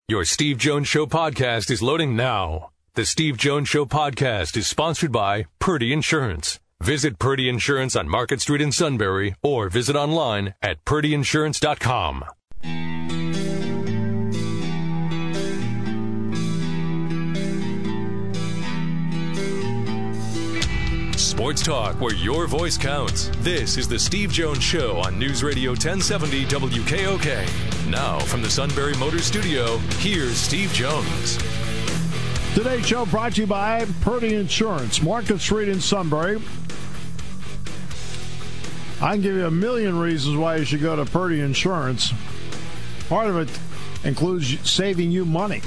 Your Steve Jones Show podcast is loading now. The Steve Jones Show podcast is sponsored by Purdy Insurance. Visit Purdy Insurance on Market Street in Sunbury or visit online at purdyinsurance.com. Sports talk where your voice counts. This is the Steve Jones Show on News Radio 1070 WKOK. Now from the Sunbury Motors Studio, here's Steve Jones. Today's show brought to you by Purdy Insurance, Market Street in Sunbury. I can give you a million reasons why you should go to Purdy Insurance. Part of it includes saving you money.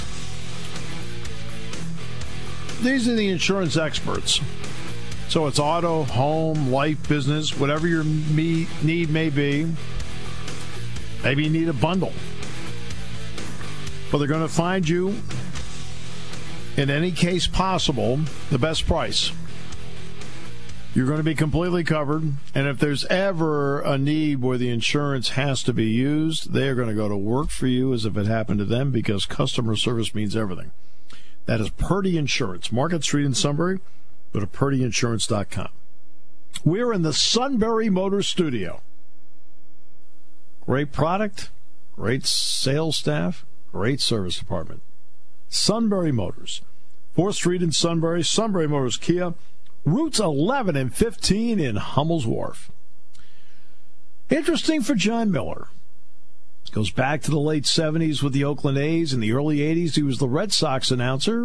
These are the insurance experts. So it's auto, home, life, business, whatever your need may be. Maybe you need a bundle. But they're going to find you, in any case possible, the best price. You're going to be completely covered. And if there's ever a need where the insurance has to be used, they're going to go to work for you as if it happened to them, because customer service means everything. That is Purdy Insurance, Market Street in Sunbury. Go to purdyinsurance.com. We're in the Sunbury Motors Studio. Great product, great sales staff, great service department. Sunbury Motors, 4th Street in Sunbury, Sunbury Motors Kia, routes 11 and 15 in Hummel's Wharf. Interesting for John Miller. Goes back to the late 70s with the Oakland A's. In the early 80s, he was the Red Sox announcer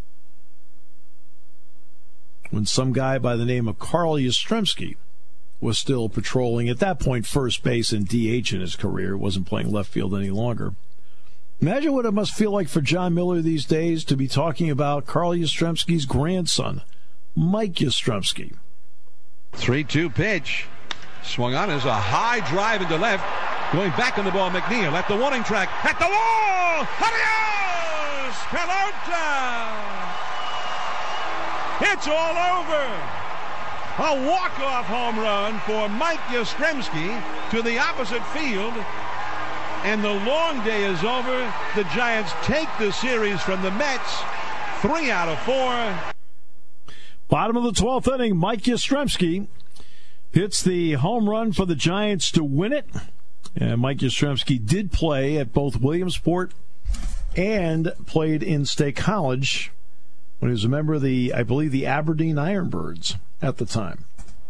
when some guy by the name of Carl Yastrzemski was still patrolling, at that point, first base and DH in his career. Wasn't playing left field any longer. Imagine what it must feel like for John Miller these days to be talking about Carl Yastrzemski's grandson, Mike Yastrzemski. 3-2 pitch. Swung on as a high drive into left. Going back on the ball, McNeil at the warning track. At the wall! Adios! Pelota! It's all over. A walk-off home run for Mike Yastrzemski to the opposite field. And the long day is over. The Giants take the series from the Mets. 3 out of 4. Bottom of the 12th inning, Mike Yastrzemski hits the home run for the Giants to win it. And Mike Yastrzemski did play at both Williamsport and played in State College when he was a member of the Aberdeen Ironbirds at the time.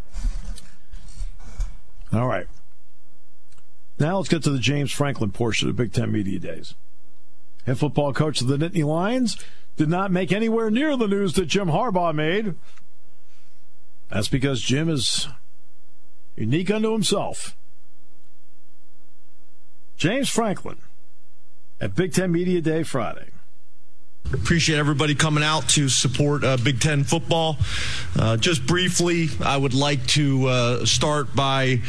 All right. Now let's get to the James Franklin portion of Big Ten Media Days. Head football coach of the Nittany Lions did not make anywhere near the news that Jim Harbaugh made. That's because Jim is unique unto himself. James Franklin at Big Ten Media Day Friday. Appreciate everybody coming out to support Big Ten football. Just briefly, I would like to start by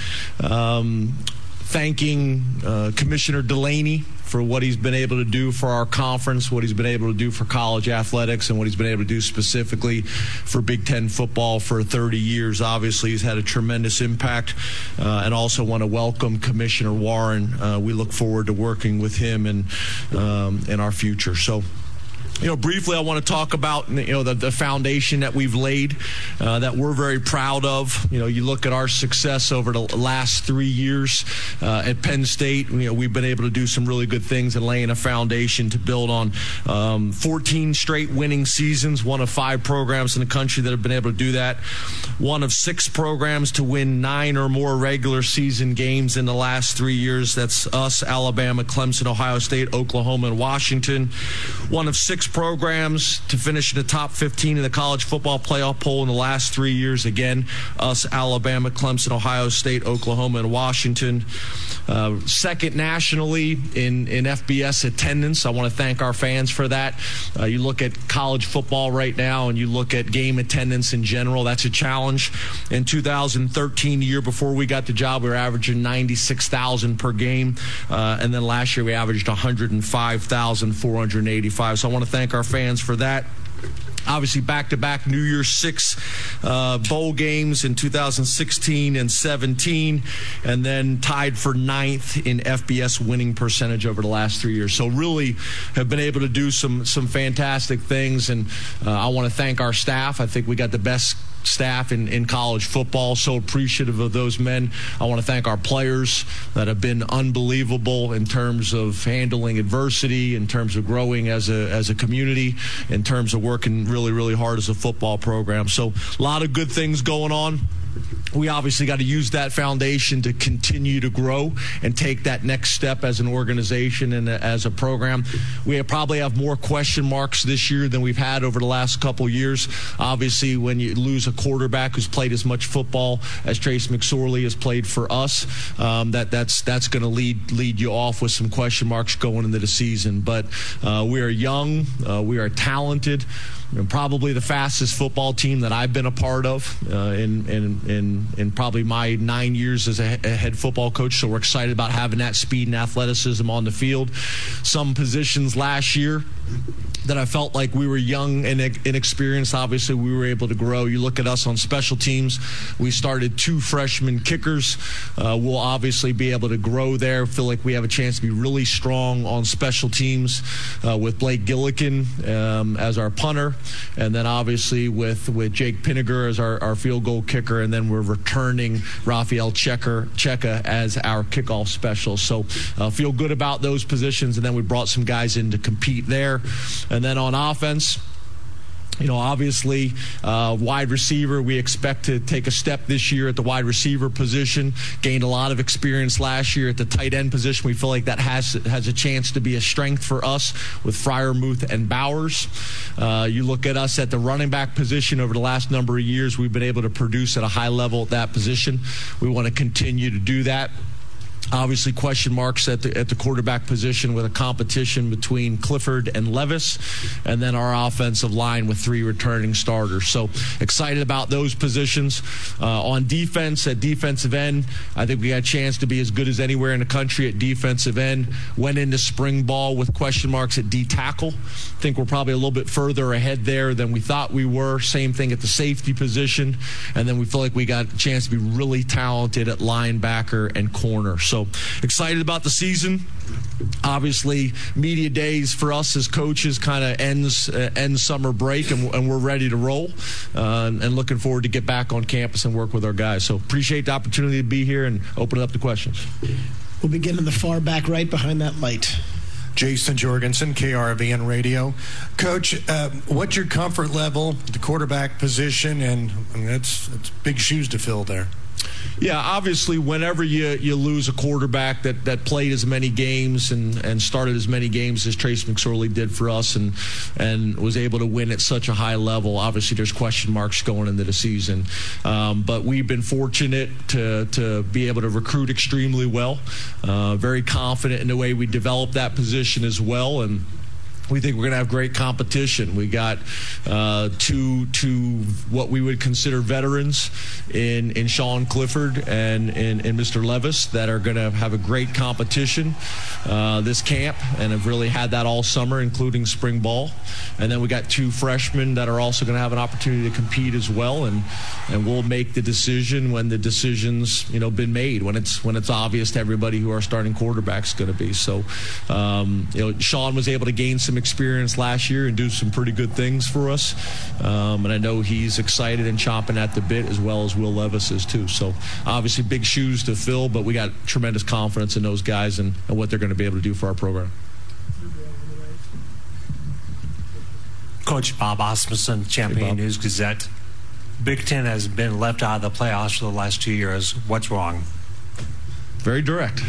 thanking Commissioner Delaney for what he's been able to do for our conference, what he's been able to do for college athletics, and what he's been able to do specifically for Big Ten football for 30 years. Obviously, he's had a tremendous impact, and also want to welcome Commissioner Warren. We look forward to working with him in our future. So, briefly, I want to talk about, the foundation that we've laid, that we're very proud of. You look at our success over the last 3 years at Penn State. We've been able to do some really good things and laying a foundation to build on 14 straight winning seasons, one of 5 programs in the country that have been able to do that, one of 6 programs to win 9 or more regular season games in the last 3 years. That's us, Alabama, Clemson, Ohio State, Oklahoma, and Washington. One of 6 programs to finish in the top 15 in the college football playoff poll in the last 3 years. Again, us, Alabama, Clemson, Ohio State, Oklahoma, and Washington. Second nationally in FBS attendance. I want to thank our fans for that. You look at college football right now and you look at game attendance in general, that's a challenge. In 2013, the year before we got the job, we were averaging 96,000 per game. And then last year we averaged 105,485. So I want to thank our fans for that. Obviously, back-to-back New Year's Six bowl games in 2016 and 17, and then tied for 9th in FBS winning percentage over the last 3 years. So really have been able to do some fantastic things, and I want to thank our staff. I think we got the best staff in college football, so appreciative of those men. I want to thank our players that have been unbelievable in terms of handling adversity, in terms of growing as a community, in terms of working really, really hard as a football program. So a lot of good things going on. We obviously got to use that foundation to continue to grow and take that next step as an organization and as a program. We probably have more question marks this year than we've had over the last couple years. Obviously, when you lose a quarterback who's played as much football as Trace McSorley has played for us, that's going to lead you off with some question marks going into the season. But we are young, we are talented. And probably the fastest football team that I've been a part of in probably my 9 years as a head football coach. So we're excited about having that speed and athleticism on the field. Some positions last year that I felt like we were young and inexperienced. Obviously, we were able to grow. You look at us on special teams. We started 2 freshman kickers. We'll obviously be able to grow there. Feel like we have a chance to be really strong on special teams with Blake Gillikin as our punter. And then obviously with Jake Pinniger as our field goal kicker, and then we're returning Rafael Cheka as our kickoff specialist. So feel good about those positions, and then we brought some guys in to compete there. And then on offense, obviously, wide receiver, we expect to take a step this year at the wide receiver position. Gained a lot of experience last year at the tight end position. We feel like that has a chance to be a strength for us with Freiermuth and Bowers. You look at us at the running back position over the last number of years, we've been able to produce at a high level at that position. We want to continue to do that. Obviously, question marks at the quarterback position with a competition between Clifford and Levis, and then our offensive line with 3 returning starters. So excited about those positions. On defense, at defensive end, I think we got a chance to be as good as anywhere in the country at defensive end. Went into spring ball with question marks at D tackle. I think we're probably a little bit further ahead there than we thought we were. Same thing at the safety position. And then we feel like we got a chance to be really talented at linebacker and corner. So excited about the season. Obviously, media days for us as coaches kind of ends summer break, and we're ready to roll and looking forward to get back on campus and work with our guys. So appreciate the opportunity to be here and open it up to questions. We'll begin in the far back right behind that light. Jason Jorgensen, KRVN Radio. Coach, what's your comfort level at the quarterback position? And it's big shoes to fill there. Yeah, obviously, whenever you lose a quarterback that played as many games and started as many games as Trace McSorley did for us and was able to win at such a high level, obviously there's question marks going into the season. But we've been fortunate to be able to recruit extremely well, very confident in the way we develop that position as well, and we think we're going to have great competition. We got two what we would consider veterans in Sean Clifford and Mr. Levis that are going to have a great competition this camp and have really had that all summer, including spring ball. And then we got 2 freshmen that are also going to have an opportunity to compete as well. And we'll make the decision when the decision's been made, when it's obvious to everybody who our starting quarterback's going to be. So Sean was able to gain some experience last year and do some pretty good things for us. And I know he's excited and chomping at the bit, as well as Will Levis is too. So obviously big shoes to fill, but we got tremendous confidence in those guys and what they're going to be able to do for our program. Coach Bob Osmundson, Champaign News Gazette. Big Ten has been left out of the playoffs for the last 2 years. What's wrong? Very direct.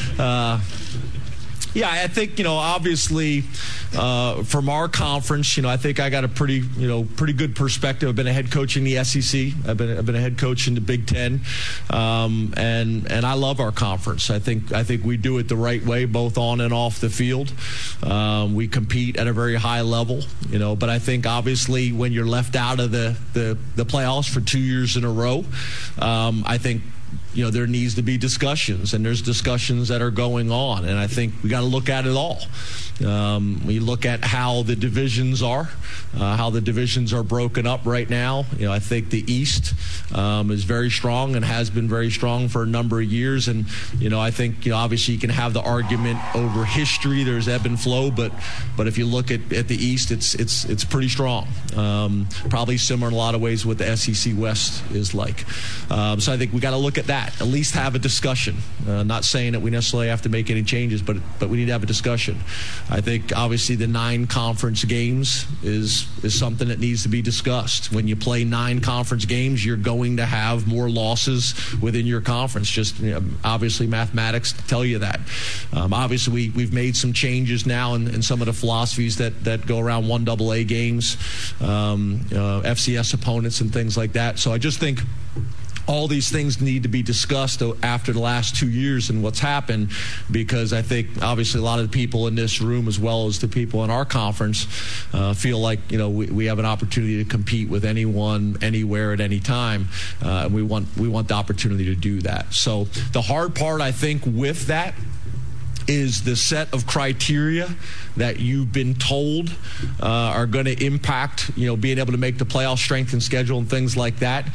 Yeah, I think, obviously from our conference, I think I got a pretty good perspective. I've been a head coach in the SEC. I've been a head coach in the Big Ten. And I love our conference. I think we do it the right way, both on and off the field. We compete at a very high level, but I think obviously when you're left out of the playoffs for 2 years in a row, I think there needs to be discussions, and there's discussions that are going on, and I think we got to look at it all. We look at how the divisions are broken up right now. I think the East is very strong and has been very strong for a number of years, and I think obviously you can have the argument over history. There's ebb and flow, but if you look at the East, it's pretty strong. Probably similar in a lot of ways what the SEC West is like. So I think we got to look at that. At least have a discussion. Not saying that we necessarily have to make any changes, but we need to have a discussion. I think obviously the 9 conference games is something that needs to be discussed. When you play 9 conference games, you're going to have more losses within your conference. Just obviously mathematics tell you that. Obviously we've made some changes now in some of the philosophies that go around 1AA games, FCS opponents and things like that. So I just think all these things need to be discussed after the last 2 years and what's happened, because I think obviously a lot of the people in this room as well as the people in our conference feel like we have an opportunity to compete with anyone, anywhere, at any time, and we want the opportunity to do that. So the hard part, I think, with that is the set of criteria that you've been told are going to impact, being able to make the playoff, strength and schedule and things like that.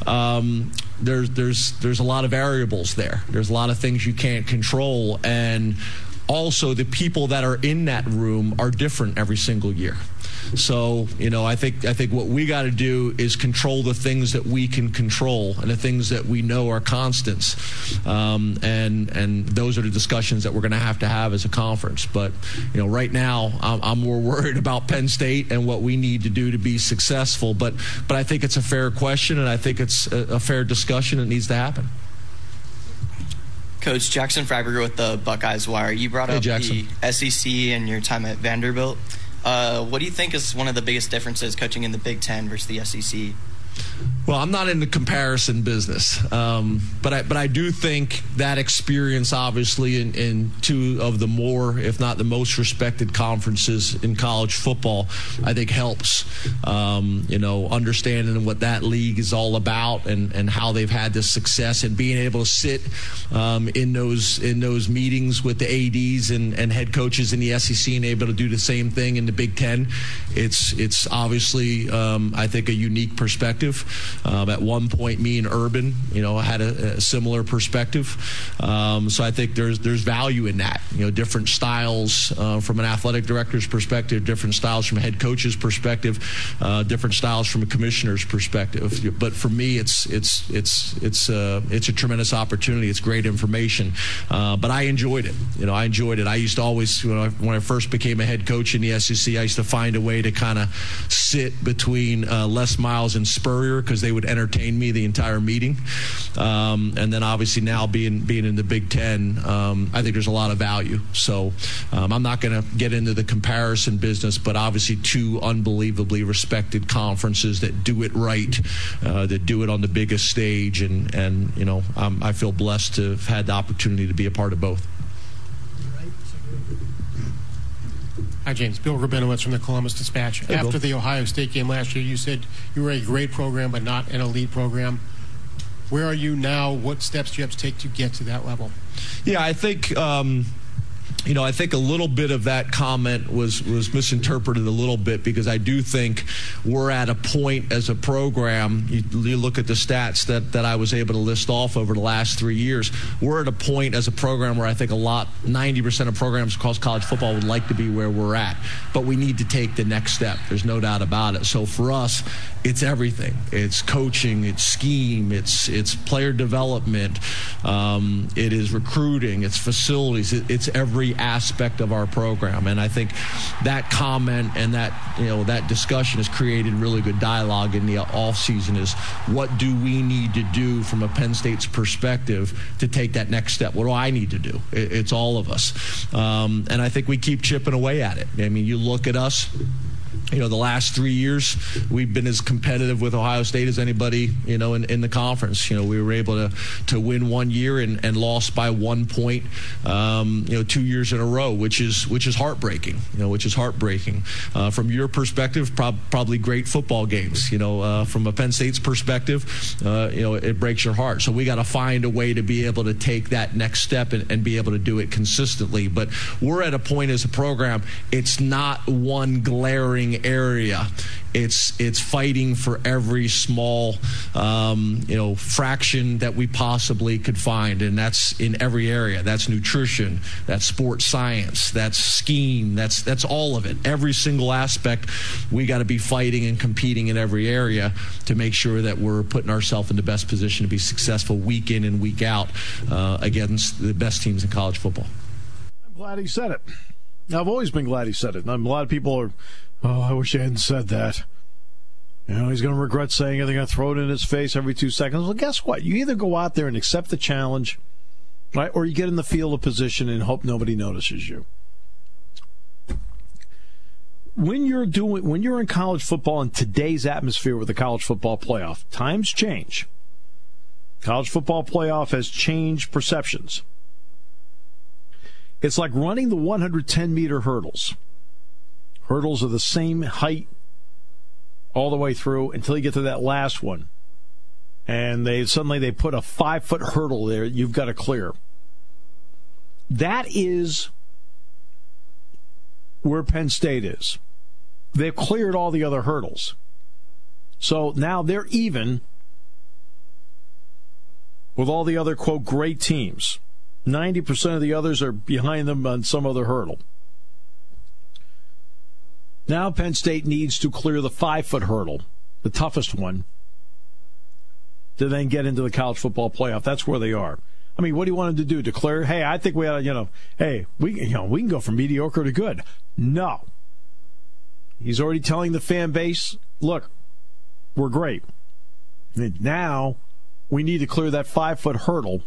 There's a lot of variables there. There's a lot of things you can't control, and also the people that are in that room are different every single year. So, I think what we got to do is control the things that we can control and the things that we know are constants. And those are the discussions that we're going to have as a conference. But, right now I'm more worried about Penn State and what we need to do to be successful. But I think it's a fair question, and I think it's a fair discussion that needs to happen. Coach, Jackson Freiberger with the Buckeyes Wire. You brought up the SEC and your time at Vanderbilt. What do you think is one of the biggest differences coaching in the Big Ten versus the SEC? Well, I'm not in the comparison business, but I do think that experience, obviously, in 2 of the more, if not the most respected conferences in college football, I think helps. Understanding what that league is all about and how they've had this success, and being able to sit in those meetings with the ADs and head coaches in the SEC and able to do the same thing in the Big Ten. It's obviously, I think, a unique perspective. At one point, me and Urban, had a similar perspective. So I think there's value in that. Different styles from an athletic director's perspective, different styles from a head coach's perspective, different styles from a commissioner's perspective. But for me, it's a tremendous opportunity. It's great information. But I enjoyed it. I enjoyed it. I used to always, when I first became a head coach in the SEC, I used to find a way to kind of sit between Les Miles and Spurrier, because they would entertain me the entire meeting. And then obviously now being in the Big Ten, I think there's a lot of value. So I'm not going to get into the comparison business, but obviously 2 unbelievably respected conferences that do it right, that do it on the biggest stage. And I feel blessed to have had the opportunity to be a part of both. Hi, James. Bill Rabinowitz from the Columbus Dispatch. Hey, After Bill. the Ohio State game last year, you said you were a great program but not an elite program. Where are you now? What steps do you have to take to get to that level? Yeah, I think I think a little bit of that comment was misinterpreted a little bit, because I do think we're at a point as a program, you look at the stats that I was able to list off over the last 3 years, we're at a point as a program where I think 90% of programs across college football would like to be where we're at. But we need to take the next step. There's no doubt about it. So for us, it's everything. It's coaching, it's scheme, it's player development, it is recruiting, it's facilities, it's every aspect of our program. And I think that comment and that discussion has created really good dialogue in the off season. Is what do we need to do from a Penn State's perspective to take that next step? What do I need to do? It's all of us. And I think we keep chipping away at it. I mean, you look at us. the last 3 years, we've been as competitive with Ohio State as anybody, in the conference. We were able to win 1 year and lost by 1 point, 2 years in a row, which is heartbreaking. From your perspective, probably great football games. From a Penn State's perspective, it breaks your heart. So we got to find a way to be able to take that next step and be able to do it consistently. But we're at a point as a program, it's not one glaring area. It's fighting for every small fraction that we possibly could find, and that's in every area. That's nutrition, that's sports science, that's scheme, that's all of it. Every single aspect, we got to be fighting and competing in every area to make sure that we're putting ourselves in the best position to be successful week in and week out against the best teams in college football. I'm glad he said it. I've always been glad he said it. A lot of people are, I wish I hadn't said that. He's going to regret saying it. They're going to throw it in his face every 2 seconds. Well, guess what? You either go out there and accept the challenge, right, or you get in the field of position and hope nobody notices you. When you're in college football in today's atmosphere with the college football playoff, times change. College football playoff has changed perceptions. It's like running the 110-meter hurdles. Hurdles are the same height all the way through until you get to that last one. And they put a 5-foot hurdle there you've got to clear. That is where Penn State is. They've cleared all the other hurdles. So now they're even with all the other, quote, great teams. 90% of the others are behind them on some other hurdle. Now Penn State needs to clear the 5-foot hurdle, the toughest one, to then get into the college football playoff. That's where they are. I mean, what do you want them to do? Declare, hey, I think we ought to, we can go from mediocre to good. No. He's already telling the fan base, look, we're great. And now we need to clear that 5-foot hurdle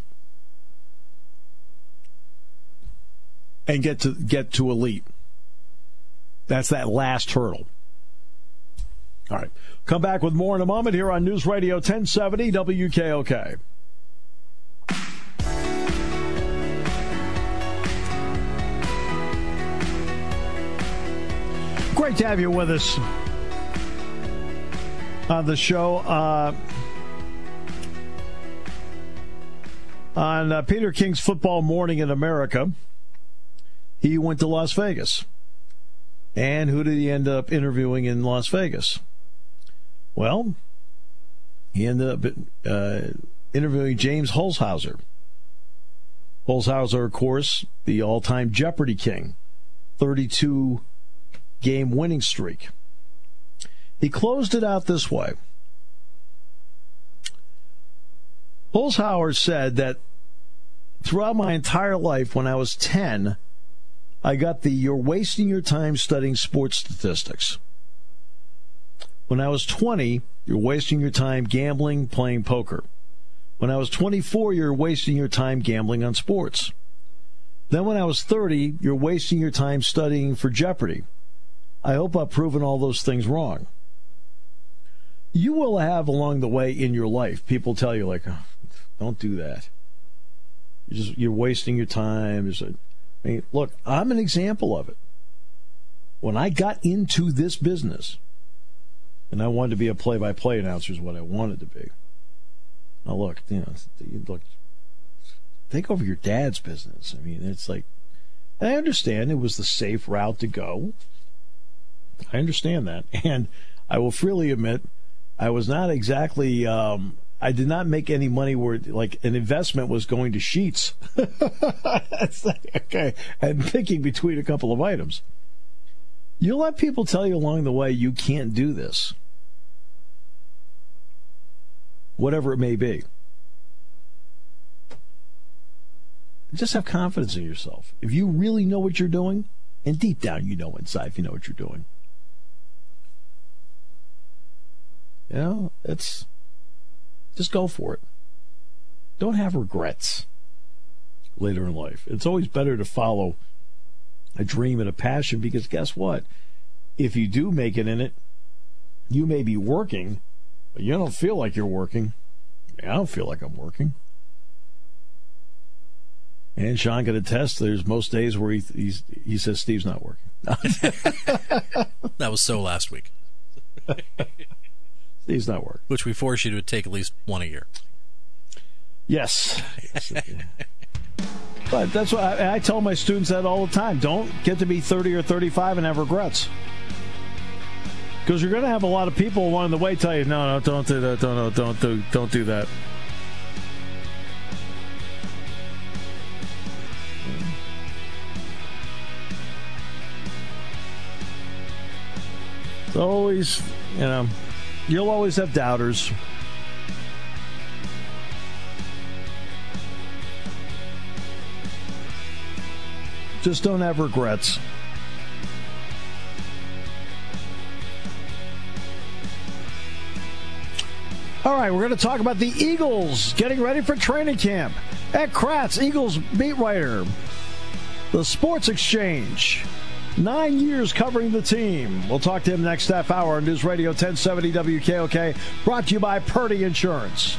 and get to elite. That's that last hurdle. All right. Come back with more in a moment here on News Radio 1070 WKOK. Great to have you with us on the show. On Peter King's Football Morning in America, he went to Las Vegas. And who did he end up interviewing in Las Vegas? Well, he ended up interviewing James Holzhauer. Holzhauer, of course, the all-time Jeopardy king, 32-game winning streak. He closed it out this way. Holzhauer said that throughout my entire life, when I was 10, I got the "you're wasting your time studying sports statistics." When I was 20, you're wasting your time gambling, playing poker. When I was 24, you're wasting your time gambling on sports. Then when I was 30, you're wasting your time studying for Jeopardy. I hope I've proven all those things wrong. You will have along the way in your life people tell you, like, oh, don't do that. You're wasting your time. Look, I'm an example of it. When I got into this business, and I wanted to be a play-by-play announcer is what I wanted to be. Now, look, take over your dad's business. I mean, it's like, I understand it was the safe route to go. I understand that. And I will freely admit, I was not exactly, I did not make any money where, like, an investment was going to Sheets. Okay. And picking between a couple of items. You let people tell you along the way you can't do this. Whatever it may be. Just have confidence in yourself. If you really know what you're doing, and deep down you know inside if you know what you're doing. You know, just go for it. Don't have regrets later in life. It's always better to follow a dream and a passion, because guess what? if you do make it in it, you may be working, but you don't feel like you're working. I don't feel like I'm working. And Sean can attest, there's most days where he says Steve's not working. That was so last week. Steve's not working. Which we force you to take at least one a year. Yes. But that's what I tell my students that all the time. Don't get to be 30 or 35 and have regrets. Because you're going to have a lot of people along the way tell you, no, don't do that, don't do that. So always, you'll always have doubters. Just don't have regrets. All right, we're going to talk about the Eagles getting ready for training camp. Ed Kratz, Eagles beat writer. The Sports Exchange. 9 years covering the team. We'll talk to him next half hour on News Radio 1070 WKOK. Brought to you by Purdy Insurance.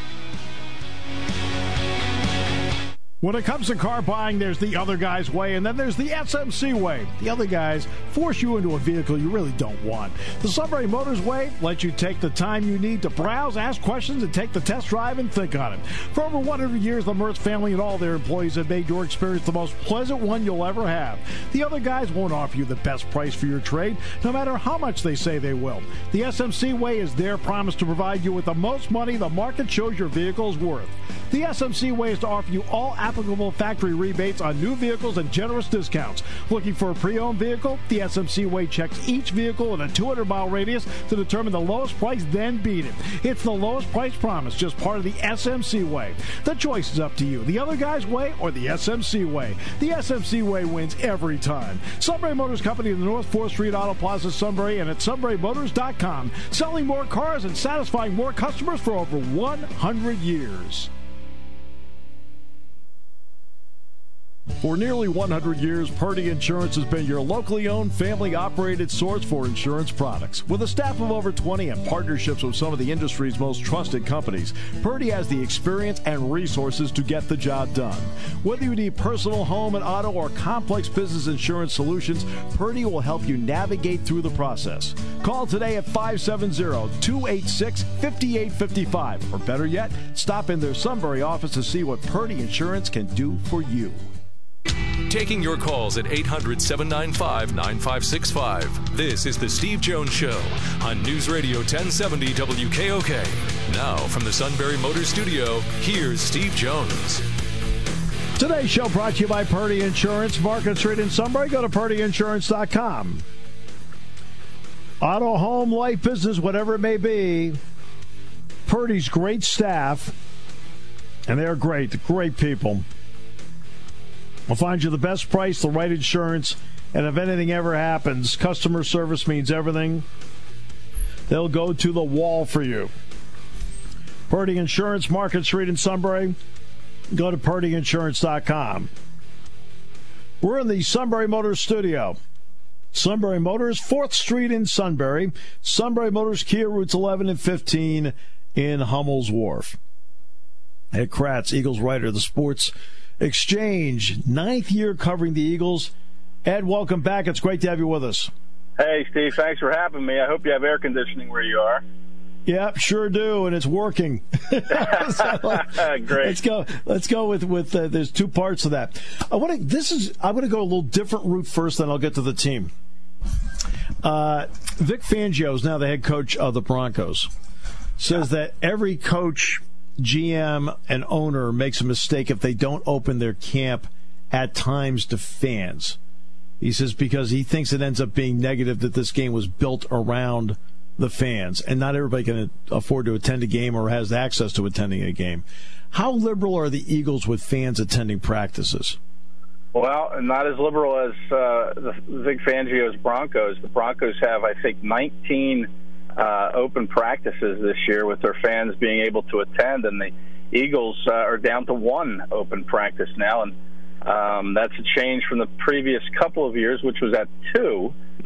When it comes to car buying, there's the other guy's way, and then there's the SMC way. The other guys force you into a vehicle you really don't want. The Sunbury Motors way lets you take the time you need to browse, ask questions, and take the test drive and think on it. For over 100 years, the Mertz family and all their employees have made your experience the most pleasant one you'll ever have. The other guys won't offer you the best price for your trade, no matter how much they say they will. The SMC way is their promise to provide you with the most money the market shows your vehicle is worth. The SMC way is to offer you all applicable factory rebates on new vehicles and generous discounts. Looking for a pre-owned vehicle? The SMC way checks each vehicle in a 200-mile radius to determine the lowest price, then beat it. It's the lowest price promise, just part of the SMC way. The choice is up to you. The other guy's way or the SMC way. The SMC way wins every time. Sunbury Motors Company in the North 4th Street Auto Plaza, Sunbury, and at sunburymotors.com. Selling more cars and satisfying more customers for over 100 years. For nearly 100 years, Purdy Insurance has been your locally owned, family-operated source for insurance products. With a staff of over 20 and partnerships with some of the industry's most trusted companies, Purdy has the experience and resources to get the job done. Whether you need personal, home, and auto, or complex business insurance solutions, Purdy will help you navigate through the process. Call today at 570-286-5855. Or better yet, stop in their Sunbury office to see what Purdy Insurance can do for you. Taking your calls at 800-795-9565. This is the Steve Jones Show on News Radio 1070 WKOK. Now from the Sunbury Motors Studio, here's Steve Jones. Today's show brought to you by Purdy Insurance, Market Street in Sunbury. Go to purdyinsurance.com. Auto, home, life, business, whatever it may be, Purdy's great staff, and they're great people. We'll find you the best price, the right insurance, and if anything ever happens, customer service means everything. They'll go to the wall for you. Purdy Insurance, Market Street in Sunbury. Go to purdyinsurance.com. We're in the Sunbury Motors studio. Sunbury Motors, 4th Street in Sunbury. Sunbury Motors, Kia, routes 11 and 15 in Hummel's Wharf. Ed Kratz, Eagles writer, the Sports Exchange, 9th year covering the Eagles. Ed, welcome back. It's great to have you with us. Hey, Steve. Thanks for having me. I hope you have air conditioning where you are. Yep, sure do, and it's working. So, great. Let's go with. There's two parts of that. I'm going to go a little different route first, then I'll get to the team. Vic Fangio is now the head coach of the Broncos. Says that every coach, GM, and owner makes a mistake if they don't open their camp at times to fans. He says because he thinks it ends up being negative that this game was built around the fans, and not everybody can afford to attend a game or has access to attending a game. How liberal are the Eagles with fans attending practices? Well, not as liberal as the Vic Fangio's Broncos. The Broncos have, I think, 19 open practices this year with their fans being able to attend, and the Eagles are down to 1 open practice now, and that's a change from the previous couple of years, which was at 2.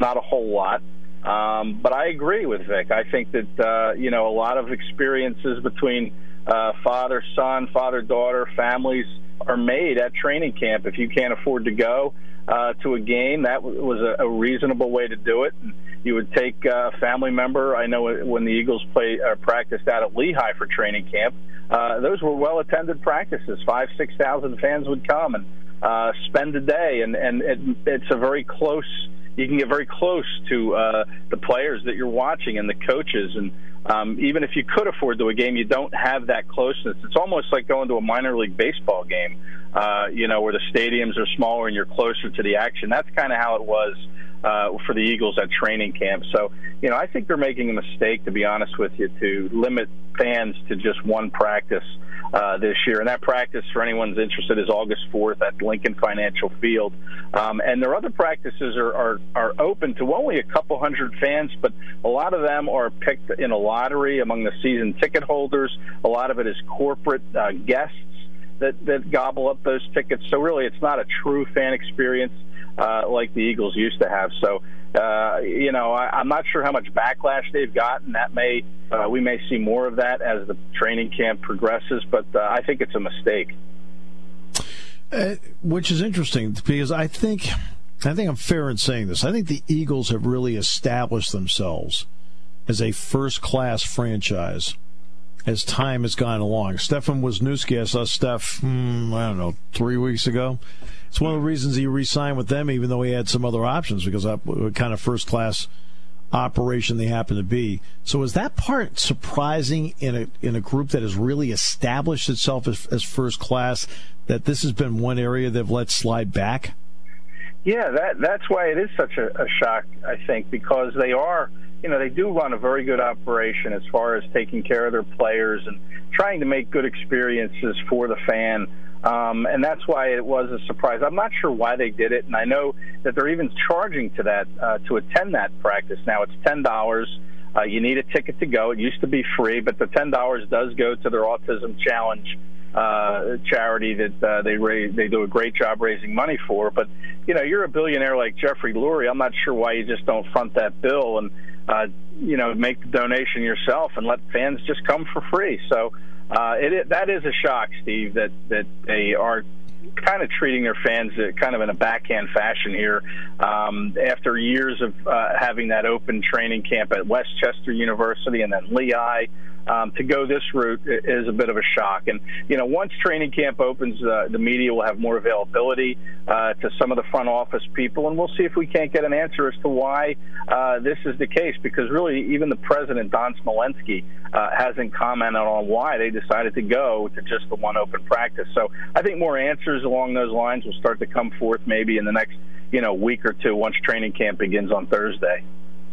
not a whole lot. But I agree with Vic. I think that, a lot of experiences between father, son, father, daughter, families are made at training camp. If you can't afford to go to a game, that was a reasonable way to do it. And you would take a family member. I know when the Eagles practiced out at Lehigh for training camp, those were well-attended practices. 5,000-6,000 fans would come and spend a day, and it's a very close. You can get very close to the players that you're watching and the coaches, and even if you could afford to a game, you don't have that closeness. It's almost like going to a minor league baseball game, where the stadiums are smaller and you're closer to the action. That's kind of how it was for the Eagles at training camp. So, I think they're making a mistake, to be honest with you, to limit fans to just one practice this year. And that practice, for anyone who's interested, is August 4th at Lincoln Financial Field. And their other practices are open to only a couple hundred fans, but a lot of them are picked in a lottery among the season ticket holders. A lot of it is corporate guests that gobble up those tickets. So really, it's not a true fan experience like the Eagles used to have. So, I'm not sure how much backlash they've gotten. We may see more of that as the training camp progresses, but I think it's a mistake. Which is interesting, because I think I'm fair in saying this. I think the Eagles have really established themselves as a first-class franchise as time has gone along. Stefan Wisniewski, I saw Steph, 3 weeks ago. It's one of the reasons he re-signed with them, even though he had some other options, because of what kind of first-class operation they happen to be. So is that part surprising in a group that has really established itself as first-class, that this has been one area they've let slide back? Yeah, that's why it is such a shock, I think, because they are, they do run a very good operation as far as taking care of their players and trying to make good experiences for the fan. And that's why it was a surprise. I'm not sure why they did it, and I know that they're even charging to that to attend that practice. Now it's $10. You need a ticket to go. It used to be free, but the $10 does go to their Autism Challenge charity that they do a great job raising money for. But you're a billionaire like Jeffrey Lurie. I'm not sure why you just don't front that bill and make the donation yourself and let fans just come for free. So that is a shock, Steve, that they are kind of treating their fans kind of in a backhand fashion here after years of having that open training camp at Westchester University and then Lehigh. To go this route is a bit of a shock. And, once training camp opens, the media will have more availability to some of the front office people, and we'll see if we can't get an answer as to why this is the case, because really even the president, Don Smolenski, hasn't commented on why they decided to go to just the one open practice. So I think more answers along those lines will start to come forth maybe in the next, week or two once training camp begins on Thursday.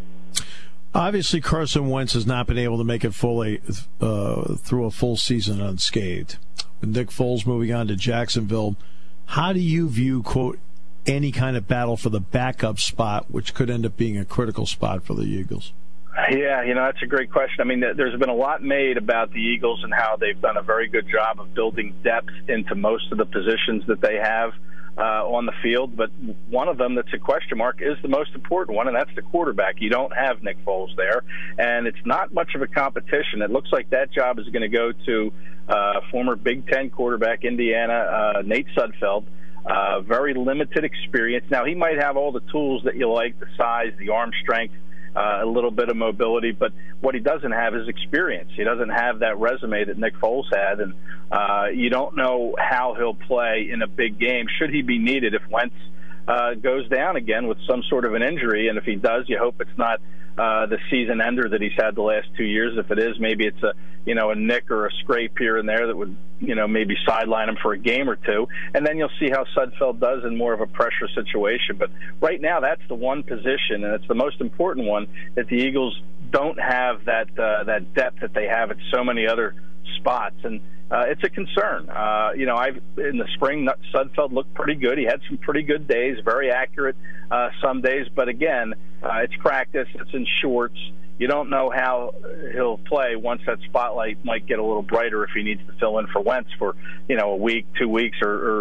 Obviously, Carson Wentz has not been able to make it fully through a full season unscathed. With Nick Foles moving on to Jacksonville, how do you view, quote, any kind of battle for the backup spot, which could end up being a critical spot for the Eagles? Yeah, that's a great question. I mean, there's been a lot made about the Eagles and how they've done a very good job of building depth into most of the positions that they have on the field, but one of them that's a question mark is the most important one, and that's the quarterback. You don't have Nick Foles there, and it's not much of a competition. It looks like that job is going to go to former Big Ten quarterback, Indiana, Nate Sudfeld. Very limited experience. Now, he might have all the tools that you like, the size, the arm strength, a little bit of mobility, but what he doesn't have is experience. He doesn't have that resume that Nick Foles had, and you don't know how he'll play in a big game should he be needed if Wentz goes down again with some sort of an injury, and if he does, you hope it's not the season ender that he's had the last 2 years. If it is, maybe it's a nick or a scrape here and there that would maybe sideline him for a game or two, and then you'll see how Sudfeld does in more of a pressure situation. But right now, that's the one position, and it's the most important one, that the Eagles don't have that depth that they have at so many other spots, and it's a concern. In the spring, Sudfeld looked pretty good. He had some pretty good days, very accurate some days. But again, it's practice. It's in shorts. You don't know how he'll play once that spotlight might get a little brighter if he needs to fill in for Wentz for, a week, 2 weeks, or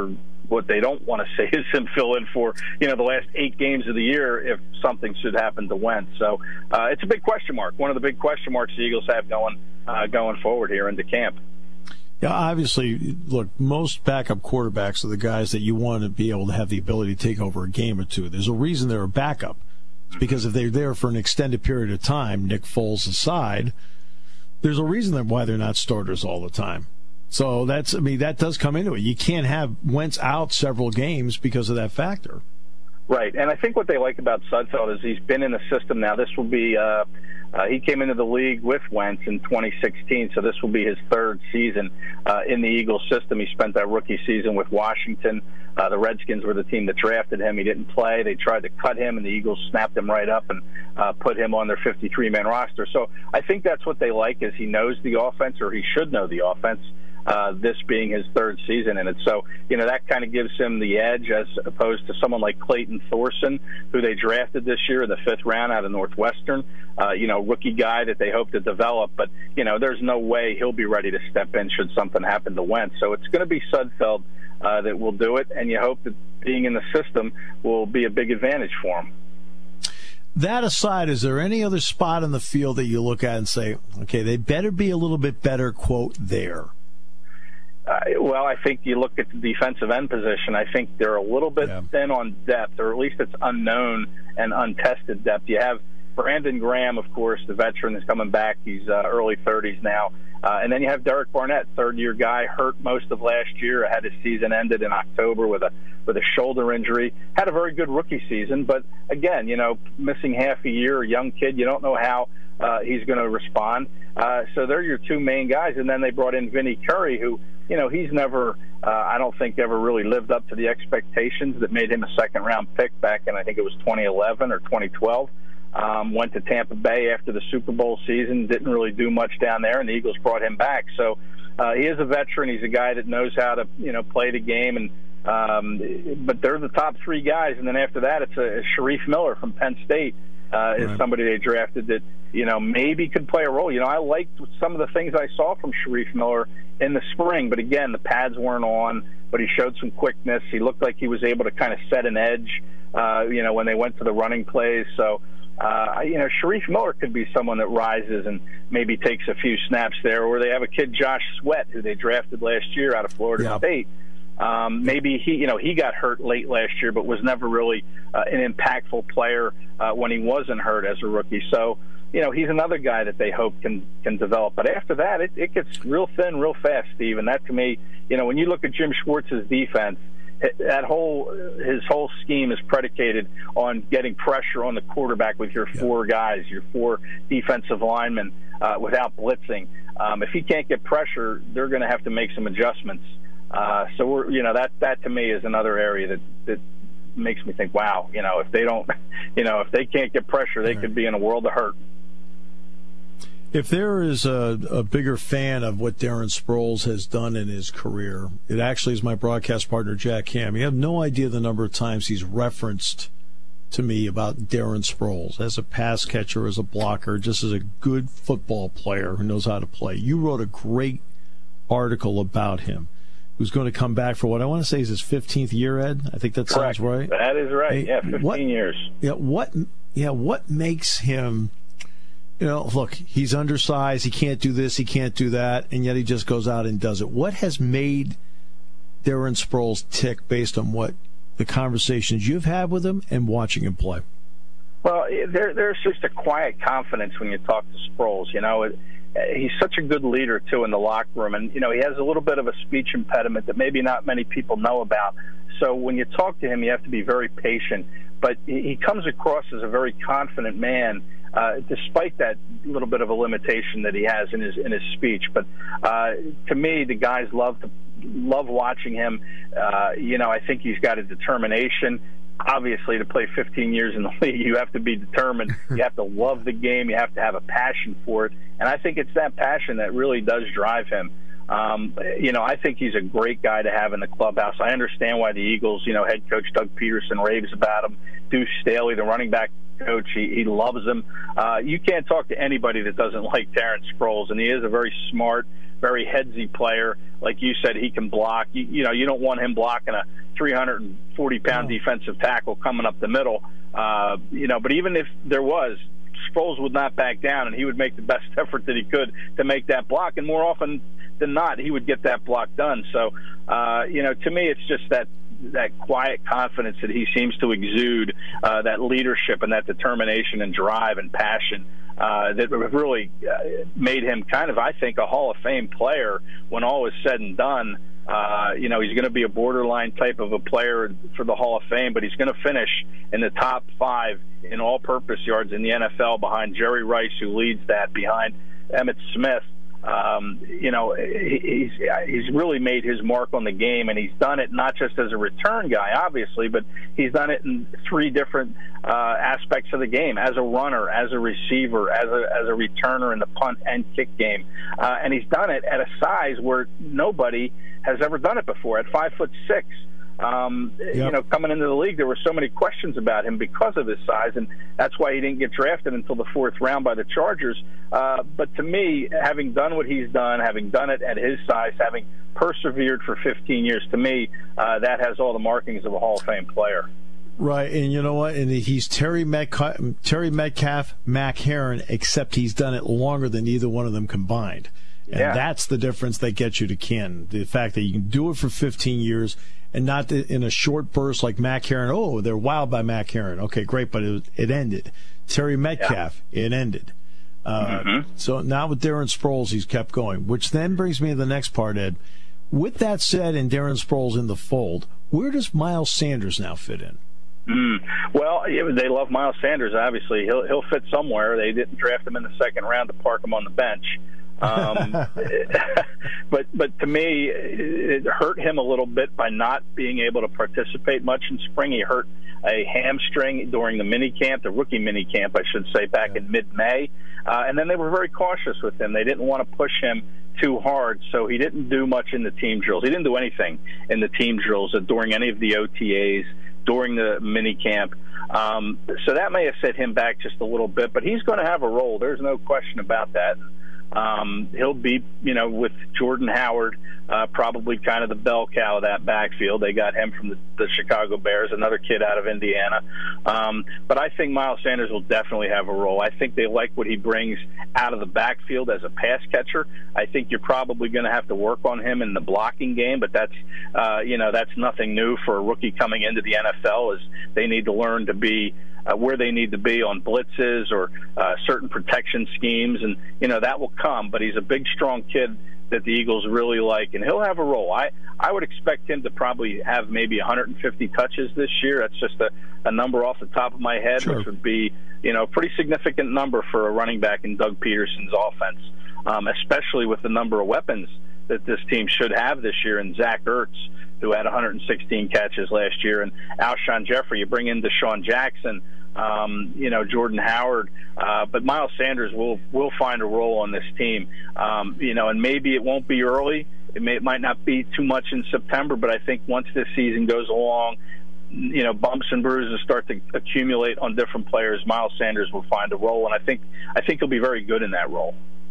what they don't want to say is him fill in for, the last 8 games of the year if something should happen to Wentz. So it's a big question mark. One of the big question marks the Eagles have going forward here into camp. Yeah, obviously, look, most backup quarterbacks are the guys that you want to be able to have the ability to take over a game or two. There's a reason they're a backup. It's because if they're there for an extended period of time, Nick Foles aside, there's a reason why they're not starters all the time. So that does come into it. You can't have Wentz out several games because of that factor. Right, and I think what they like about Sudfeld is he's been in the system now. This will be he came into the league with Wentz in 2016, so this will be his 3rd season in the Eagles system. He spent that rookie season with Washington. The Redskins were the team that drafted him. He didn't play. They tried to cut him, and the Eagles snapped him right up and put him on their 53-man roster. So I think that's what they like, is he knows the offense, or he should know the offense. This being his 3rd season in it. So, that kind of gives him the edge as opposed to someone like Clayton Thorson, who they drafted this year in the 5th round out of Northwestern, rookie guy that they hope to develop. But, there's no way he'll be ready to step in should something happen to Wentz. So it's going to be Sudfeld that will do it, and you hope that being in the system will be a big advantage for him. That aside, is there any other spot in the field that you look at and say, okay, they better be a little bit better, quote, there? Well, I think you look at the defensive end position. I think they're a little bit thin on depth, or at least it's unknown and untested depth. You have Brandon Graham, of course, the veteran, is coming back. He's early 30s now. And then you have Derek Barnett, 3rd-year guy, hurt most of last year. Had his season ended in October with a shoulder injury. Had a very good rookie season, but again, missing half a year, a young kid, you don't know how he's going to respond. So they're your 2 main guys, and then they brought in Vinny Curry, who, he's never, I don't think, ever really lived up to the expectations that made him a 2nd-round pick back in, I think it was 2011 or 2012. Went to Tampa Bay after the Super Bowl season, didn't really do much down there, and the Eagles brought him back. So he is a veteran. He's a guy that knows how to, play the game. And but they're the top 3 guys, and then after that, it's Sharif Miller from Penn State. Is somebody they drafted that, maybe could play a role. I liked some of the things I saw from Sharif Miller in the spring, but again, the pads weren't on, but he showed some quickness. He looked like he was able to kind of set an edge, when they went to the running plays. So, Sharif Miller could be someone that rises and maybe takes a few snaps there. Or they have a kid, Josh Sweat, who they drafted last year out of Florida State. Maybe he got hurt late last year, but was never really an impactful player when he wasn't hurt as a rookie. So, he's another guy that they hope can develop. But after that, it gets real thin real fast, Steve. And that, to me, when you look at Jim Schwartz's defense, his whole scheme is predicated on getting pressure on the quarterback with your 4 guys, your 4 defensive linemen, without blitzing. If he can't get pressure, they're going to have to make some adjustments. So that to me is another area that makes me think, wow, if they don't, if they can't get pressure, they could be in a world of hurt. If there is a bigger fan of what Darren Sproles has done in his career, it actually is my broadcast partner, Jack Ham. You have no idea the number of times he's referenced to me about Darren Sproles as a pass catcher, as a blocker, just as a good football player who knows how to play. You wrote a great article about him, who's going to come back for what I want to say is his 15th year, Ed. I think that sounds right. That is right. 15 years. Yeah, what makes him... look, he's undersized, he can't do this, he can't do that, and yet he just goes out and does it. What has made Darren Sproles tick based on what the conversations you've had with him and watching him play? Well, there's just a quiet confidence when you talk to Sproles. He's such a good leader, too, in the locker room, and, he has a little bit of a speech impediment that maybe not many people know about. So when you talk to him, you have to be very patient. But he comes across as a very confident man, despite that little bit of a limitation that he has in his speech. But to me, the guys love watching him. I think he's got a determination. Obviously, to play 15 years in the league, you have to be determined. You have to love the game. You have to have a passion for it. And I think it's that passion that really does drive him. I think he's a great guy to have in the clubhouse. I understand why the Eagles, head coach Doug Peterson raves about him. Deuce Staley, the running back coach. He loves him. You can't talk to anybody that doesn't like Darren Sproles, and he is a very smart, very headsy player. Like you said, he can block. You don't want him blocking a 340-pound defensive tackle coming up the middle. But even if there was, Sproles would not back down, and he would make the best effort that he could to make that block. And more often than not, he would get that block done. So, to me, it's just that quiet confidence that he seems to exude, that leadership and that determination and drive and passion that really made him kind of, I think, a Hall of Fame player when all is said and done. He's going to be a borderline type of a player for the Hall of Fame, but he's going to finish in the top 5 in all-purpose yards in the NFL behind Jerry Rice, who leads that, behind Emmitt Smith. He's really made his mark on the game, and he's done it not just as a return guy, obviously, but he's done it in 3 different aspects of the game: as a runner, as a receiver, as a returner in the punt and kick game. And he's done it at a size where nobody has ever done it before, at 5'6". Coming into the league, there were so many questions about him because of his size, and that's why he didn't get drafted until the 4th round by the Chargers. But to me, having done what he's done, having done it at his size, having persevered for 15 years, to me, that has all the markings of a Hall of Fame player. Right, and you know what? And he's Terry Metcalf, Mac Heron, except he's done it longer than either one of them combined. And that's the difference that gets you to Ken. The fact that you can do it for 15 years and not in a short burst like Mac Heron. Oh, they're wild by Mac Heron. Okay, great, but it ended. Terry Metcalf, it ended. So now with Darren Sproles, he's kept going, which then brings me to the next part, Ed. With that said, and Darren Sproles in the fold, where does Miles Sanders now fit in? Well, they love Miles Sanders, obviously. He'll fit somewhere. They didn't draft him in the 2nd round to park him on the bench. But to me, it hurt him a little bit by not being able to participate much in spring. He hurt a hamstring during the rookie mini camp, I should say, back in mid-May. And then they were very cautious with him. They didn't want to push him too hard, so he didn't do much in the team drills. He didn't do anything in the team drills during any of the OTAs, during the mini camp. So that may have set him back just a little bit, but he's going to have a role. There's no question about that. He'll be, with Jordan Howard, probably kind of the bell cow of that backfield. They got him from the Chicago Bears, another kid out of Indiana. But I think Miles Sanders will definitely have a role. I think they like what he brings out of the backfield as a pass catcher. I think you're probably going to have to work on him in the blocking game, but that's nothing new for a rookie coming into the NFL. Is they need to learn to be where they need to be on blitzes or certain protection schemes, and that will come. But he's a big, strong kid that the Eagles really like, and he'll have a role. I would expect him to probably have maybe 150 touches this year. That's just a number off the top of my head, which would be a pretty significant number for a running back in Doug Peterson's offense, especially with the number of weapons that this team should have this year, and Zach Ertz, who had 116 catches last year, and Alshon Jeffrey. You bring in Deshaun Jackson, Jordan Howard, but Miles Sanders will find a role on this team, and maybe it won't be early. It might not be too much in September, but I think once this season goes along, bumps and bruises start to accumulate on different players, Miles Sanders will find a role, and I think he'll be very good in that role.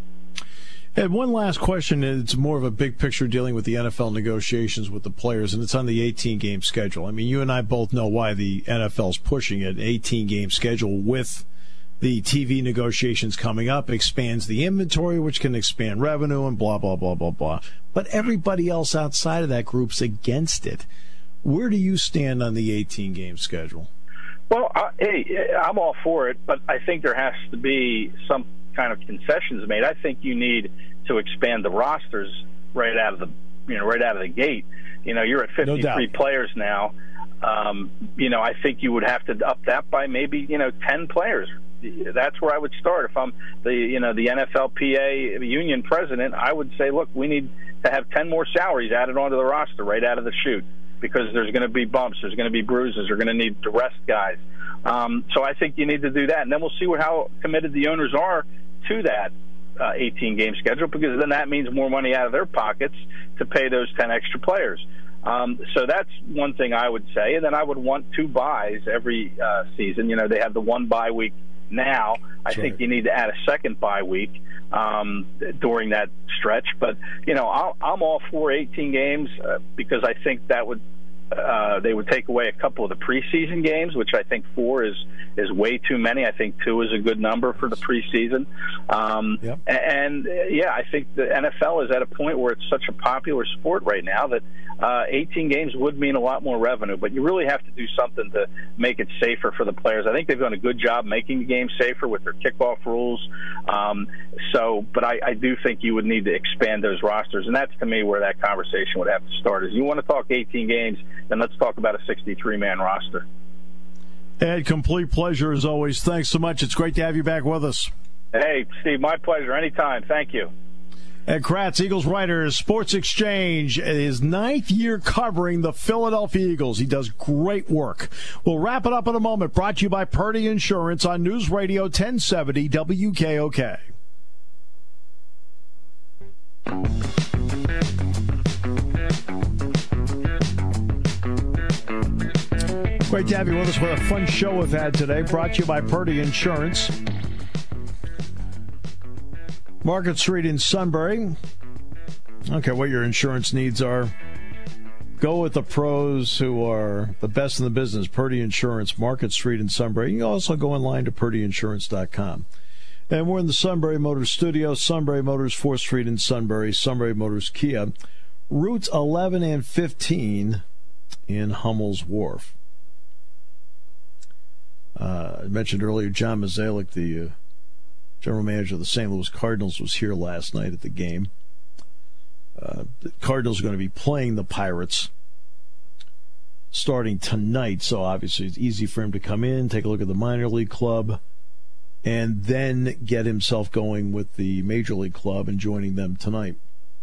And one last question, and it's more of a big picture dealing with the NFL negotiations with the players, and it's on the 18-game schedule. I mean, you and I both know why the NFL's pushing it. An 18-game schedule with the TV negotiations coming up expands the inventory, which can expand revenue and blah, blah, blah, blah, blah. But everybody else outside of that group's against it. Where do you stand on the 18-game schedule? Well, I'm all for it, but I think there has to be some kind of concessions made. I think you need to expand the rosters right out of the gate. You're at 53 players now. I think you would have to up that by maybe 10 players. That's where I would start. If I'm the NFLPA union president, I would say, look, we need to have 10 more salaries added onto the roster right out of the chute, because there's going to be bumps, there's going to be bruises, we're going to need to rest guys. So I think you need to do that, and then we'll see how committed the owners are to that 18-game schedule, because then that means more money out of their pockets to pay those 10 extra players. So that's one thing I would say. And then I would want 2 byes every season. You know, they have the 1 bye week now. I think you need to add a second bye week during that stretch. But, you know, I'm all for 18 games because I think that would they would take away a couple of the preseason games, which I think 4 is way too many. I think 2 is a good number for the preseason. And I think the NFL is at a point where it's such a popular sport right now that 18 games would mean a lot more revenue, but you really have to do something to make it safer for the players. I think they've done a good job making the game safer with their kickoff rules. But I do think you would need to expand those rosters, and that's, to me, where that conversation would have to start. Is you want to talk 18 games, then let's talk about a 63-man roster. Ed, complete pleasure as always. Thanks so much. It's great to have you back with us. Hey, Steve, my pleasure. Anytime. Thank you. Ed Kracz, Eagles writer, Sports Exchange, his 9th year covering the Philadelphia Eagles. He does great work. We'll wrap it up in a moment. Brought to you by Purdy Insurance on News Radio 1070 WKOK. Great to have you with us. What a fun show we've had today. Brought to you by Purdy Insurance. Market Street in Sunbury. I don't care what your insurance needs are. Go with the pros who are the best in the business. Purdy Insurance, Market Street in Sunbury. You can also go online to purdyinsurance.com. And we're in the Sunbury Motors studio. Sunbury Motors, 4th Street in Sunbury. Sunbury Motors Kia. Routes 11 and 15 in Hummel's Wharf. I mentioned earlier John Mozeliak, the general manager of the St. Louis Cardinals, was here last night at the game. The Cardinals are going to be playing the Pirates starting tonight, so obviously it's easy for him to come in, take a look at the minor league club, and then get himself going with the major league club and joining them tonight.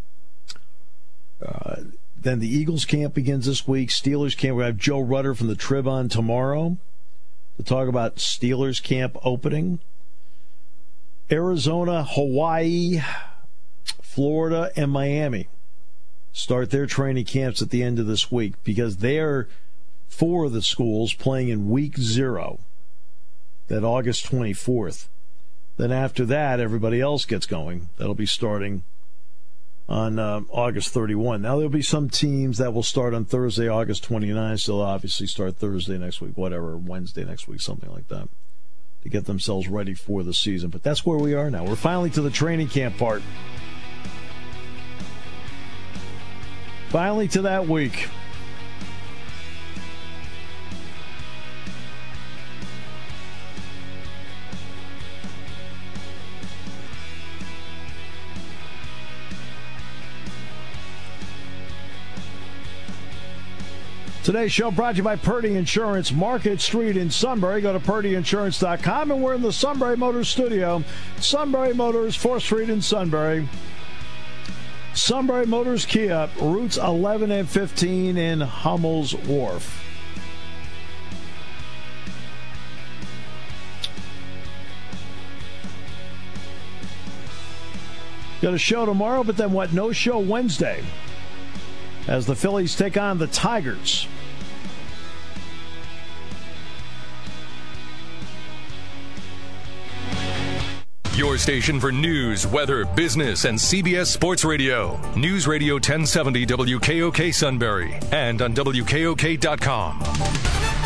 Then the Eagles camp begins this week. Steelers camp. We have Joe Rutter from the Trib on tomorrow to talk about Steelers camp opening. Arizona, Hawaii, Florida, and Miami start their training camps at the end of this week because they are 4 of the schools playing in week 0, that August 24th. Then after that, everybody else gets going. That'll be starting on August 31. Now, there'll be some teams that will start on Thursday, August 29th, so they'll obviously start Thursday next week, whatever, Wednesday next week, something like that, to get themselves ready for the season. But that's where we are now. We're finally to the training camp part. Finally to that week. Today's show brought to you by Purdy Insurance, Market Street in Sunbury. Go to purdyinsurance.com, and we're in the Sunbury Motors studio. Sunbury Motors, 4th Street in Sunbury. Sunbury Motors Kia, routes 11 and 15 in Hummel's Wharf. Got a show tomorrow, but then what? No show Wednesday, as the Phillies take on the Tigers. Your station for news, weather, business, and CBS Sports Radio. News Radio 1070 WKOK Sunbury and on WKOK.com.